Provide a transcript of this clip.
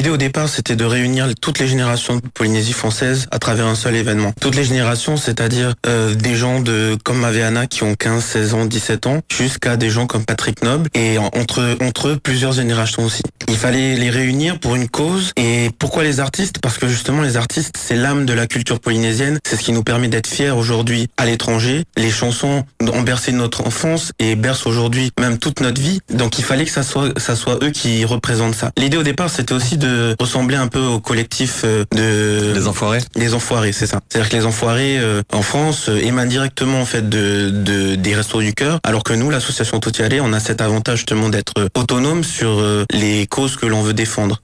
L'idée au départ, c'était de réunir toutes les générations de Polynésie française à travers un seul événement. Toutes les générations, c'est-à-dire des gens comme Maveana qui ont 15, 16 ans, 17 ans, jusqu'à des gens comme Patrick Noble, et entre eux, plusieurs générations aussi. Il fallait les réunir pour une cause. Et pourquoi les artistes? Parce que justement, les artistes, c'est l'âme de la culture polynésienne. C'est ce qui nous permet d'être fiers aujourd'hui à l'étranger. Les chansons ont bercé notre enfance et bercent aujourd'hui même toute notre vie. Donc il fallait que ça soit eux qui représentent ça. L'idée au départ, c'était aussi de ressembler un peu au collectif Les Enfoirés. Les Enfoirés, c'est ça. C'est-à-dire que les Enfoirés en France émanent directement en fait des Restos du Cœur, alors que nous, l'association Totiale, on a cet avantage justement d'être autonome sur les causes que l'on veut défendre.